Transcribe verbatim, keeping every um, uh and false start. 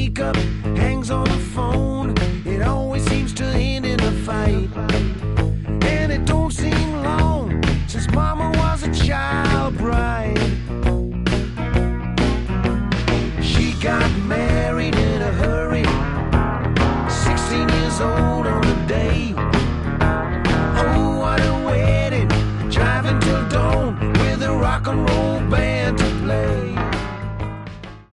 wake up, hangs on the phone. It always seems to end in a fight. And it don't seem long since mama was a child bride. She got married in a hurry, sixteen years old on the day. Oh, what a wedding, driving till dawn with a rock and roll